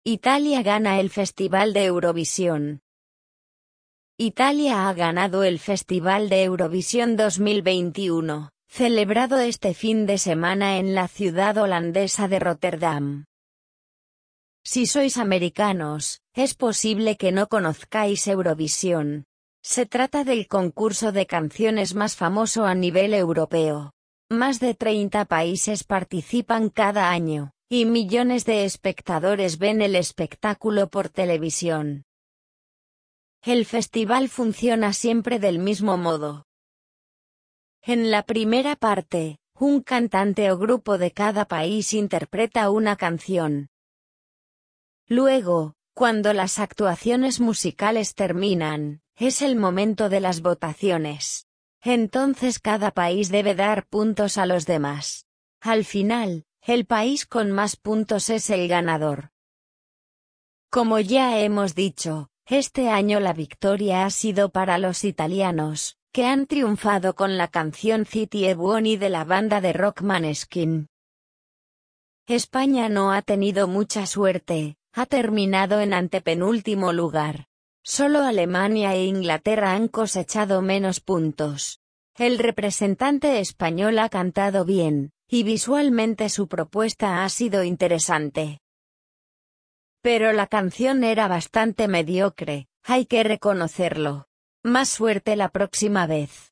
Italia gana el Festival de Eurovisión. Italia ha ganado el Festival de Eurovisión 2021, celebrado este fin de semana en la ciudad holandesa de Rotterdam. Si sois americanos, es posible que no conozcáis Eurovisión. Se trata del concurso de canciones más famoso a nivel europeo. Más de 30 países participan cada año, y millones de espectadores ven el espectáculo por televisión. El festival funciona siempre del mismo modo. En la primera parte, un cantante o grupo de cada país interpreta una canción. Luego, cuando las actuaciones musicales terminan, es el momento de las votaciones. Entonces cada país debe dar puntos a los demás. Al final, el país con más puntos es el ganador. Como ya hemos dicho, este año la victoria ha sido para los italianos, que han triunfado con la canción Zitti e Buoni de la banda de rock Måneskin. España no ha tenido mucha suerte, ha terminado en antepenúltimo lugar. Solo Alemania e Inglaterra han cosechado menos puntos. El representante español ha cantado bien, y visualmente su propuesta ha sido interesante. Pero la canción era bastante mediocre, hay que reconocerlo. Más suerte la próxima vez.